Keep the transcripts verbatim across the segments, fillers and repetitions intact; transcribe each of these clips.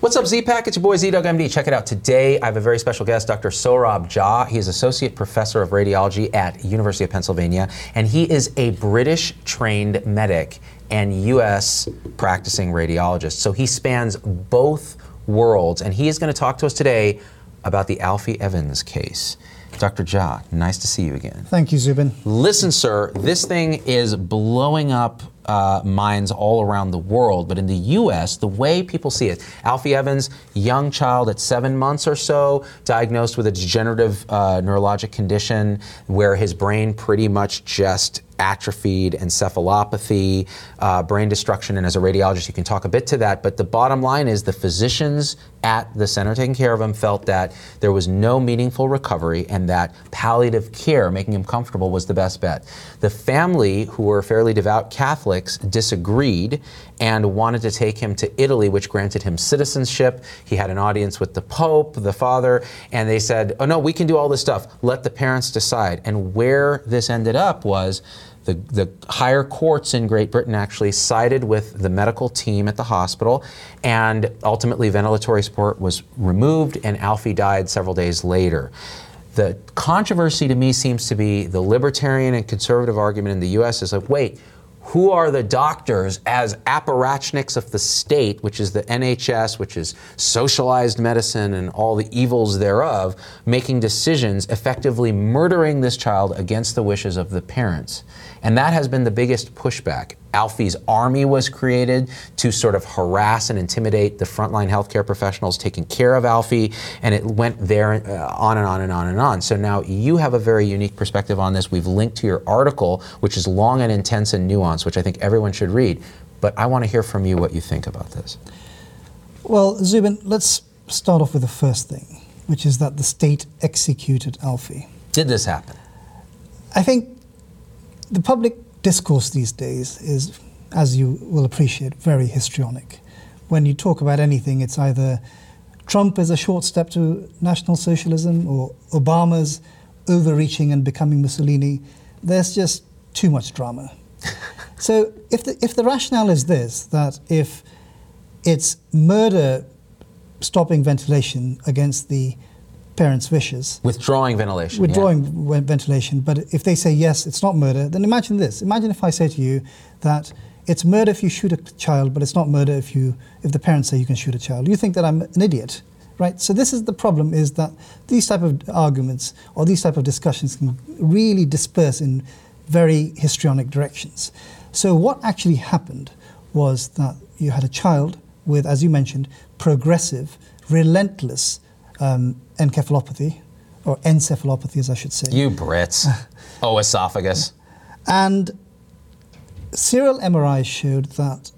What's up, Z-Pack? It's your boy Z-Dog M D. Check it out. Today, I have a very special guest, Doctor Sohrab Jah. He is Associate Professor of Radiology at University of Pennsylvania, and he is a British-trained medic and U S practicing radiologist. So he spans both worlds, and he is going to talk to us today about the Alfie Evans case. Doctor Jah, nice to see you again. Thank you, Zubin. Listen, sir, this thing is blowing up uh, minds all around the world, but in the U S, the way people see it, Alfie Evans, young child at seven months or so, diagnosed with a degenerative uh, neurologic condition where his brain pretty much just atrophied, encephalopathy, uh, brain destruction, and as a radiologist you can talk a bit to that, but the bottom line is the physicians at the center taking care of him felt that there was no meaningful recovery and that palliative care, making him comfortable, was the best bet. The family, who were fairly devout Catholics, disagreed and wanted to take him to Italy, which granted him citizenship. He had an audience with the Pope, the father, and they said, oh no, we can do all this stuff, let the parents decide. And where this ended up was The, the higher courts in Great Britain actually sided with the medical team at the hospital, and ultimately ventilatory support was removed and Alfie died several days later. The controversy to me seems to be the libertarian and conservative argument in the U S is like, wait, who are the doctors as apparatchiks of the state, which is the N H S, which is socialized medicine and all the evils thereof, making decisions, effectively murdering this child against the wishes of the parents? And that has been the biggest pushback. Alfie's army was created to sort of harass and intimidate the frontline healthcare professionals taking care of Alfie, and it went there uh, on and on and on and on. So now you have a very unique perspective on this. We've linked to your article, which is long and intense and nuanced, which I think everyone should read. But I want to hear from you what you think about this. Well, Zubin, let's start off with the first thing, which is that the state executed Alfie. Did this happen? I think the public discourse these days is, as you will appreciate, very histrionic. When you talk about anything, it's either Trump is a short step to National Socialism or Obama's overreaching and becoming Mussolini. There's just too much drama. So if the, if the rationale is this, that if it's murder stopping ventilation against the parents' wishes. Withdrawing ventilation. Withdrawing yeah. ventilation, but if they say yes, it's not murder, then imagine this. Imagine if I say to you that it's murder if you shoot a child, but it's not murder if you if the parents say you can shoot a child. You think that I'm an idiot, right? So this is the problem, is that these type of arguments or these type of discussions can really disperse in very histrionic directions. So what actually happened was that you had a child with, as you mentioned, progressive, relentless Um, encephalopathy, or encephalopathy as I should say. You Brits. Oh, esophagus. And serial M R Is showed that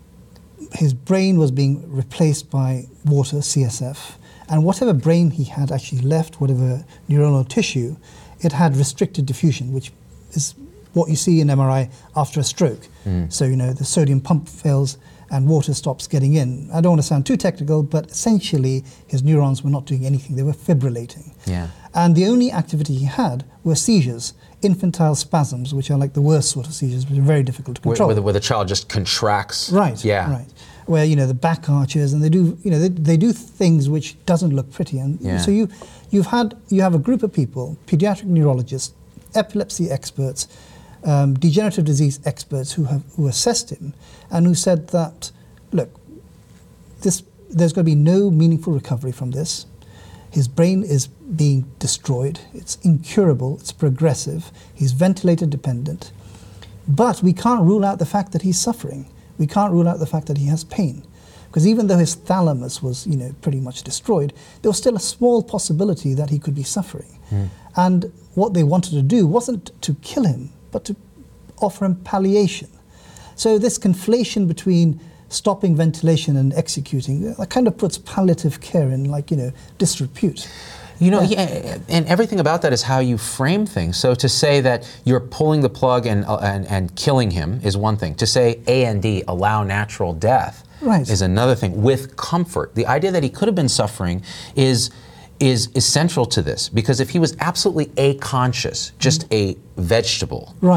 his brain was being replaced by water, C S F, and whatever brain he had actually left, whatever neuronal tissue, it had restricted diffusion, which is what you see in M R I after a stroke. Mm. So, you know, the sodium pump fails and water stops getting in. I don't want to sound too technical, but essentially his neurons were not doing anything. They were fibrillating. Yeah. And the only activity he had were seizures, infantile spasms, which are like the worst sort of seizures, which are very difficult to control. Where, where, the, where the child just contracts. Right, yeah. right. Where, you know, the back arches, and they do, you know, they, they do things which doesn't look pretty. And yeah. so you, you've had, you have a group of people, pediatric neurologists, epilepsy experts, Um, degenerative disease experts who have who assessed him and who said that, look, this there's going to be no meaningful recovery from this. His brain is being destroyed. It's incurable. It's progressive. He's ventilator dependent. But we can't rule out the fact that he's suffering. We can't rule out the fact that he has pain. Because even though his thalamus was, you know, pretty much destroyed, there was still a small possibility that he could be suffering. Mm. And what they wanted to do wasn't to kill him, but to offer him palliation. So this conflation between stopping ventilation and executing, that kind of puts palliative care in, like, you know, disrepute. You know, yeah, and everything about that is how you frame things. So to say that you're pulling the plug and, uh, and, and killing him is one thing. To say A and D, allow natural death, right, is another thing, with comfort. The idea that he could have been suffering is is essential to this, because if he was absolutely aconscious, just a vegetable, right,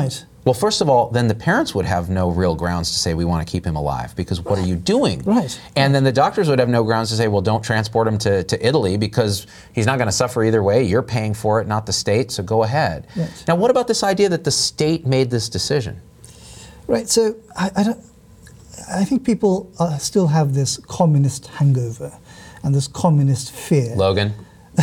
Well, first of all, then the parents would have no real grounds to say we want to keep him alive because what are you doing? Right. And then the doctors would have no grounds to say, well, don't transport him to, to Italy because he's not going to suffer either way. You're paying for it, not the state, so go ahead. Yes. Now, what about this idea that the state made this decision? Right. So I, I don't. I think people uh, still have this communist hangover and this communist fear. Logan?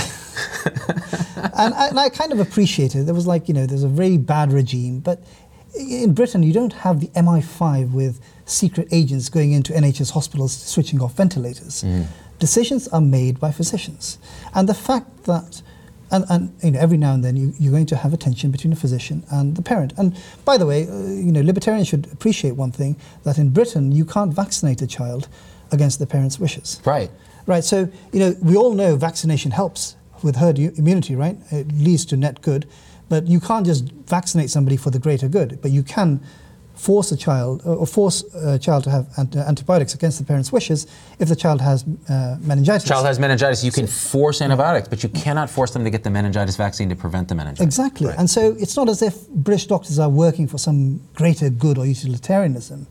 and, I, and I kind of appreciate it. There was like, you know, there's a very bad regime, but in Britain you don't have the M I five with secret agents going into N H S hospitals switching off ventilators. Mm. Decisions are made by physicians. And the fact that, and, and you know, every now and then you, you're going to have a tension between a physician and the parent. And by the way, uh, you know, libertarians should appreciate one thing, that in Britain you can't vaccinate a child against the parent's wishes. Right. Right, so, you know, we all know vaccination helps with herd immunity, right? It leads to net good. But you can't just vaccinate somebody for the greater good. But you can force a child, or force a child to have antibiotics against the parent's wishes if the child has uh, meningitis. Child has meningitis, you can force antibiotics, but you cannot force them to get the meningitis vaccine to prevent the meningitis. Exactly, right. And so it's not as if British doctors are working for some greater good or utilitarianism.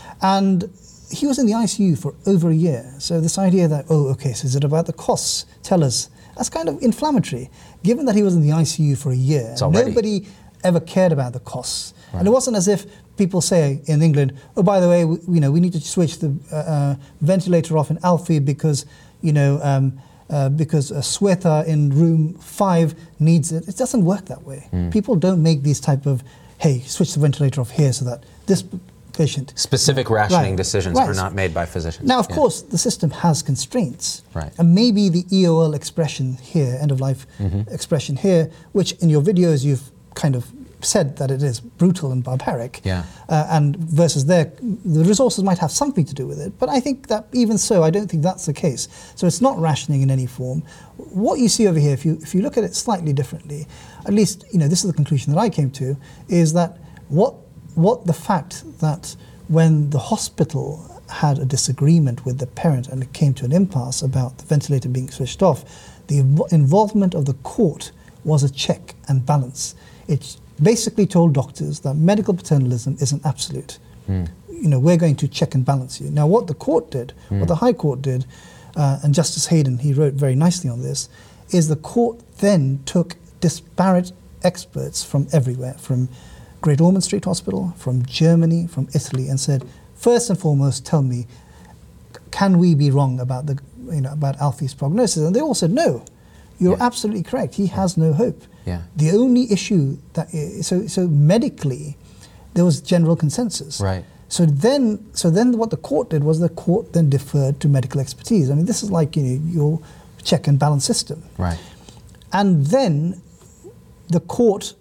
And he was in the I C U for over a year. So this idea that, oh, okay, so is it about the costs? Tell us. That's kind of inflammatory. Given that he was in the I C U for a year, nobody ever cared about the costs. Right. And it wasn't as if people say in England, oh, by the way, we, you know, we need to switch the uh, uh, ventilator off in Alfie because, you know, um, uh, because a Swetha in room five needs it. It doesn't work that way. Mm. People don't make these type of, hey, switch the ventilator off here so that this patient. Specific rationing right. decisions right. are not made by physicians. Now, of yeah. course, the system has constraints. Right. And maybe the E O L expression here, end of life mm-hmm. expression here, which in your videos you've kind of said that it is brutal and barbaric, yeah. uh, and versus there, the resources might have something to do with it. But I think that even so, I don't think that's the case. So it's not rationing in any form. What you see over here, if you if you look at it slightly differently, at least you know this is the conclusion that I came to, is that what what the fact that when the hospital had a disagreement with the parent and it came to an impasse about the ventilator being switched off, the inv- involvement of the court was a check and balance. It basically told doctors that medical paternalism isn't absolute. Mm. You know, we're going to check and balance you. Now, what the court did, mm. what the High Court did, uh, and Justice Hayden, he wrote very nicely on this, is the court then took disparate experts from everywhere, from Great Ormond Street Hospital, from Germany, from Italy, and said, first and foremost, tell me, can we be wrong about the, you know, about Alfie's prognosis? And they all said, no, you're yeah. absolutely correct. He has no hope. Yeah. The only issue that is, so so medically, there was general consensus. Right. So then, so then, what the court did was the court then deferred to medical expertise. I mean, this is like you know your check and balance system. Right. And then, the court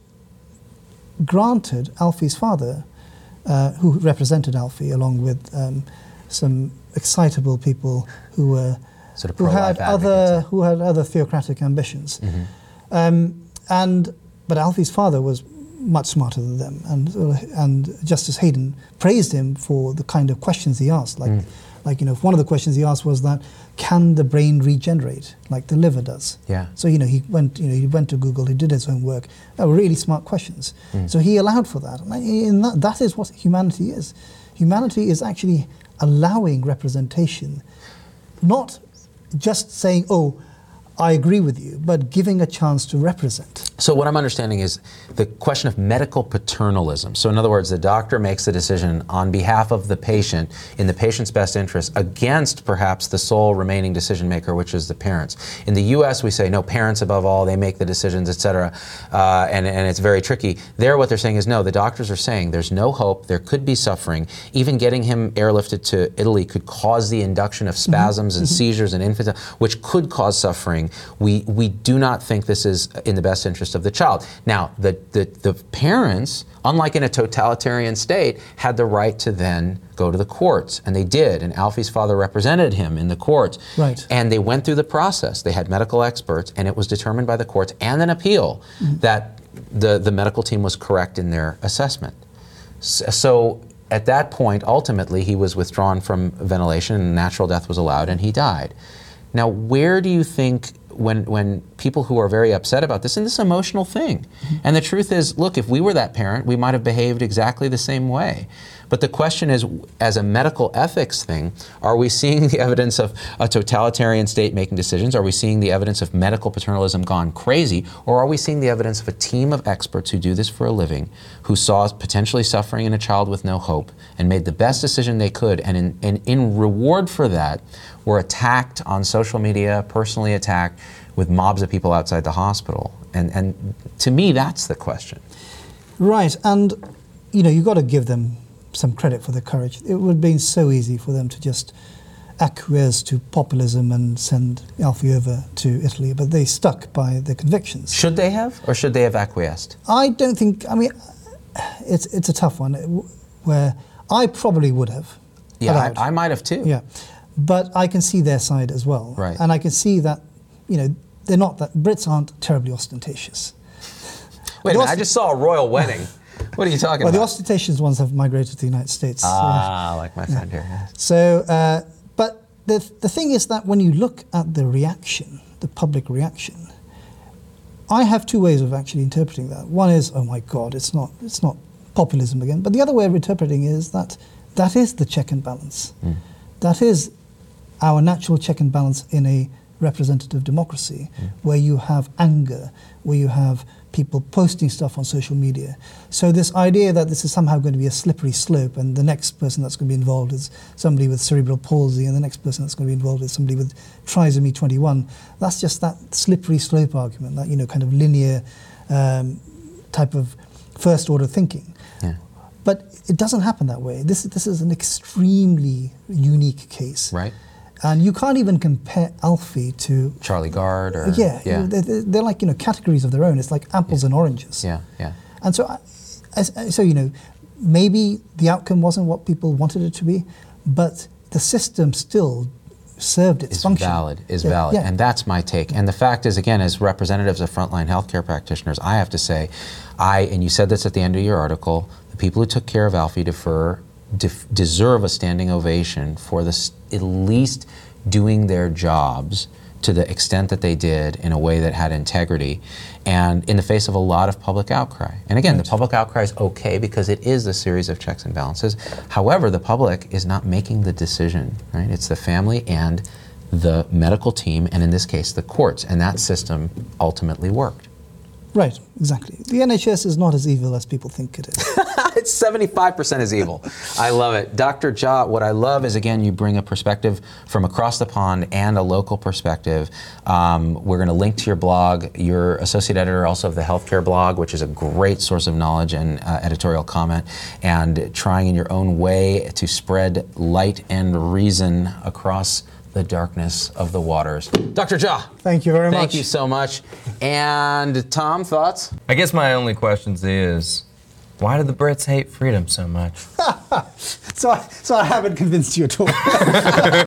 granted Alfie's father, uh, who represented Alfie, along with um, some excitable people who were sort of who had pro-life other advocates. who had other theocratic ambitions, mm-hmm. um, and but Alfie's father was much smarter than them, and and Justice Hayden praised him for the kind of questions he asked, like. Mm. Like, you know, one of the questions he asked was that, can the brain regenerate like the liver does? Yeah. So, you know, he went, you know, he went to Google, he did his homework. They were really smart questions. Mm. So he allowed for that. And that, that is what humanity is. Humanity is actually allowing representation, not just saying, oh, I agree with you, but giving a chance to represent. So what I'm understanding is the question of medical paternalism. So in other words, the doctor makes a decision on behalf of the patient, in the patient's best interest, against perhaps the sole remaining decision maker, which is the parents. In the U S, we say, no, parents above all, they make the decisions, et cetera, uh, and, and it's very tricky. There, what they're saying is, no, the doctors are saying there's no hope, there could be suffering. Even getting him airlifted to Italy could cause the induction of spasms mm-hmm. and seizures and infants, which could cause suffering. We we do not think this is in the best interest of the child. Now, the, the, the parents, unlike in a totalitarian state, had the right to then go to the courts, and they did, and Alfie's father represented him in the courts. Right. And they went through the process. They had medical experts, and it was determined by the courts and an appeal mm-hmm. that the, the medical team was correct in their assessment. So at that point, ultimately, he was withdrawn from ventilation, and natural death was allowed, and he died. Now, where do you think, when when people who are very upset about this, and this emotional thing. Mm-hmm. And the truth is, look, if we were that parent, we might have behaved exactly the same way. But the question is, as a medical ethics thing, are we seeing the evidence of a totalitarian state making decisions? Are we seeing the evidence of medical paternalism gone crazy? Or are we seeing the evidence of a team of experts who do this for a living, who saw potentially suffering in a child with no hope and made the best decision they could, and in, and in reward for that, were attacked on social media, personally attacked, with mobs of people outside the hospital? And, and to me, that's the question. Right, and you know, you've got to give them some credit for their courage. It would have been so easy for them to just acquiesce to populism and send Alfie over to Italy, but they stuck by their convictions. Should they have, or should they have acquiesced? I don't think, I mean, it's it's a tough one, where I probably would have. Yeah, I, I might have too. Yeah, but I can see their side as well. Right. And I can see that, you know, they're not that, Brits aren't terribly ostentatious. Wait a minute, I just saw a royal wedding. What are you talking well, about? Well, the ostentatious ones have migrated to the United States. Ah, uh, like my friend here. Yeah. So, uh, but the the thing is that when you look at the reaction, the public reaction, I have two ways of actually interpreting that. One is, oh my God, it's not it's not populism again. But the other way of interpreting is that that is the check and balance. Mm. That is our natural check and balance in a representative democracy, mm. where you have anger, where you have people posting stuff on social media. So this idea that this is somehow going to be a slippery slope, and the next person that's going to be involved is somebody with cerebral palsy, and the next person that's going to be involved is somebody with trisomy twenty-one, that's just that slippery slope argument, that, you know, kind of linear um, type of first order thinking. Yeah. But it doesn't happen that way. This, this is an extremely unique case. Right. And you can't even compare Alfie to Charlie Gard, or yeah, yeah. They're, they're like, you know, categories of their own. It's like apples yeah. and oranges. Yeah, yeah. And so, I, as, so you know, maybe the outcome wasn't what people wanted it to be, but the system still served its is function. valid, is yeah, valid, yeah. and that's my take. And the fact is, again, as representatives of frontline healthcare practitioners, I have to say, I and you said this at the end of your article, the people who took care of Alfie defer, def, deserve a standing ovation for this, at least doing their jobs to the extent that they did in a way that had integrity, and in the face of a lot of public outcry. And again, right. the public outcry is okay because it is a series of checks and balances. However, the public is not making the decision, right? It's the family and the medical team, and in this case, the courts, and that system ultimately worked. Right, exactly. The N H S is not as evil as people think it is. It's seventy-five percent as evil. I love it. Doctor Jha, what I love is, again, you bring a perspective from across the pond and a local perspective. Um, we're going to link to your blog. You're associate editor also of the Healthcare blog, which is a great source of knowledge and uh, editorial comment, and trying in your own way to spread light and reason across the darkness of the waters. Doctor Jha. Thank you very thank much. Thank you so much. And Tom, thoughts? I guess my only question is, why do the Brits hate freedom so much? so, I, so I haven't convinced you at all.